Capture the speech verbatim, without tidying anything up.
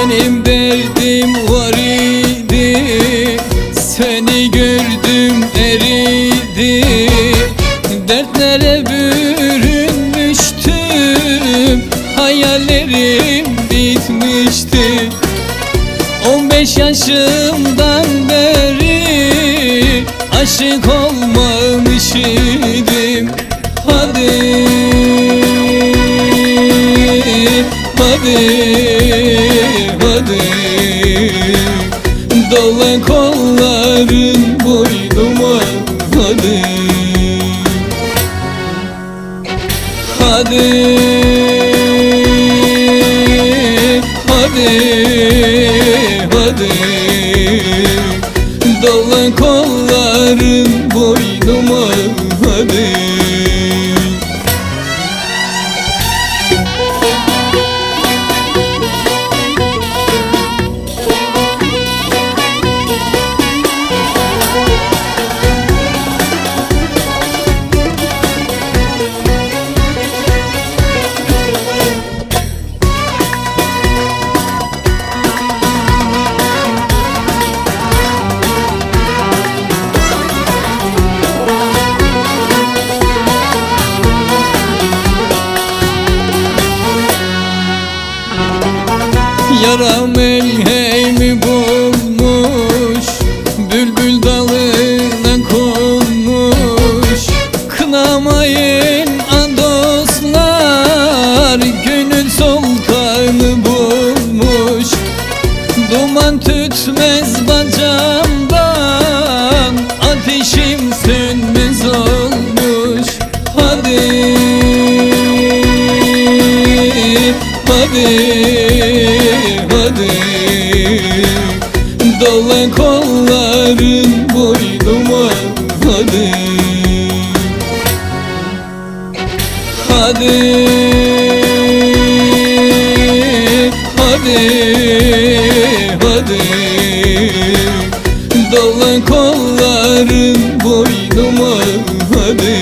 Benim derdim var idi, seni gördüm eridi. Dertlere bürünmüştüm, hayallerim bitmişti. On beş yaşımdan beri aşık olmamış idim. Hadi, hadi, hadi, dola kolların boynuma. Hadi, hadi, hadi, hadi, dola kolların boynuma. Hadi. Yaram elheymi bulmuş, bülbül dalına konmuş. Kınamayın a dostlar, gönül sultanı bulmuş. Duman tütmez bacağımdan, ateşim sönmez olmuş. Hadi, hadi, hadi, dola kolların boynuma. Hadi, hadi, hadi, hadi, dola kolların boynuma. Hadi.